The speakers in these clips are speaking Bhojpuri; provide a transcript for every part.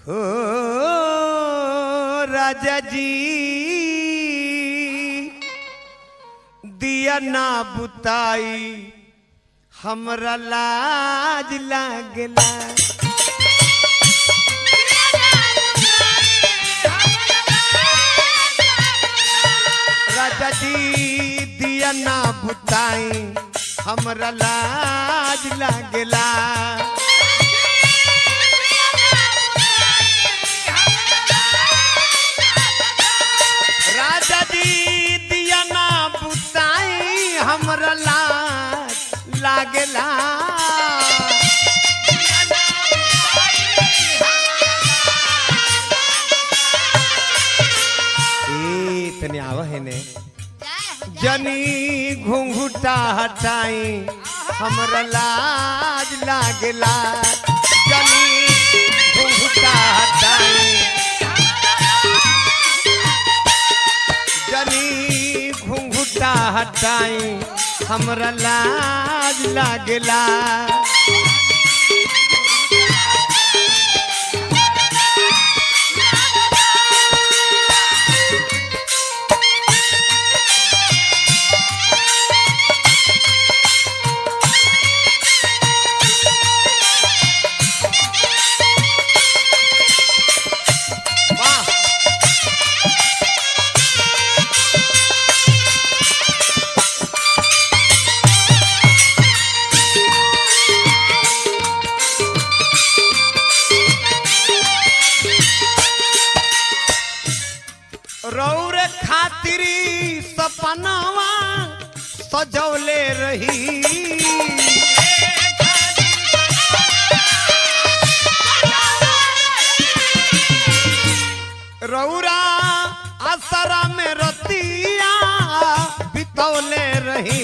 हो राजा जी दिया ना बुताई हमरा लाज लागला। राजा जी दिया ना बुताई हमरा लाज लागला। राजा जी दिया ना बुताई हमरा लाज लागला। तनी आवा है ने जनी घुंघुटा हटाई हमरा लाज लागला। जनी घुंघुटा हटाई जनी घुंघुटा हटाई हमरा लाज लागला। रौर खातिरी सपनावा सजौले रही। रौरा असरा में रतिया बितौले रही।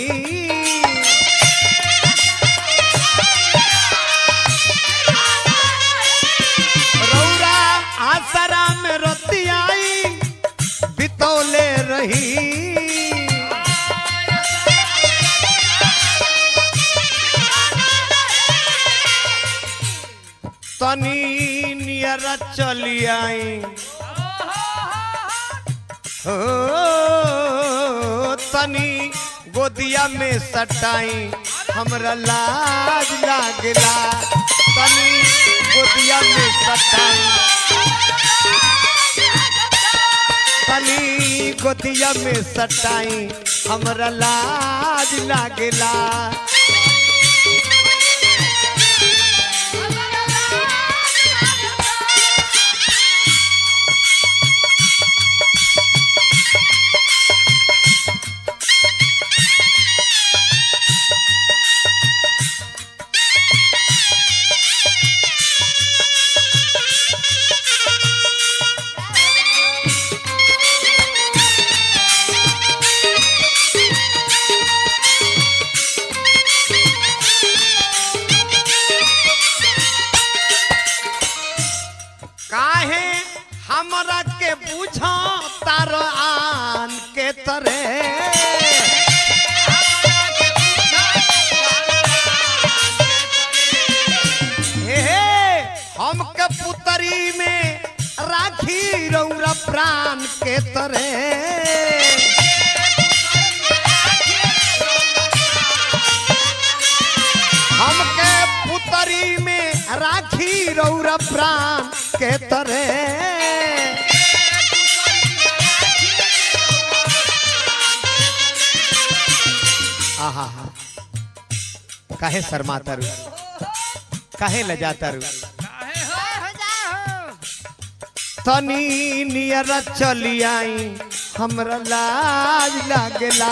रौरा असरा में रतिया बितौले रही। तनी नियर चली आई हो तनी गोदिया में सटाई हमरा लाज लागला। तनी गोदिया में सटाई तनी गोदिया में सटाई हमरा लाज लागला। काहे हमरा के बुझा तार आन के तरह। हे हमके पुतरी में राखी रौरा प्राण के तरह। हमके पुतरी में राखी रौरा प्राण के तरह। आहा काहे शर्माता रू काहे लजाता रू। तनी नियर चली आई हमरा लाज लागला।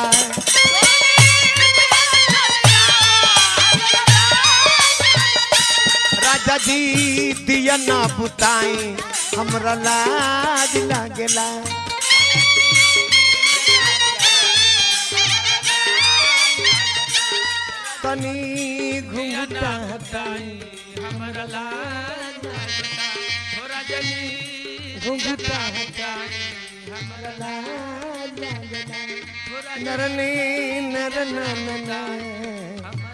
राजा जी दिया ना बुताई हमरा लाज लागला। तनी घुंघटा हटाई हमरा लाज लागला। राजा जी घुंघटा हटाई हमरा लाज लागला। नरनी नरना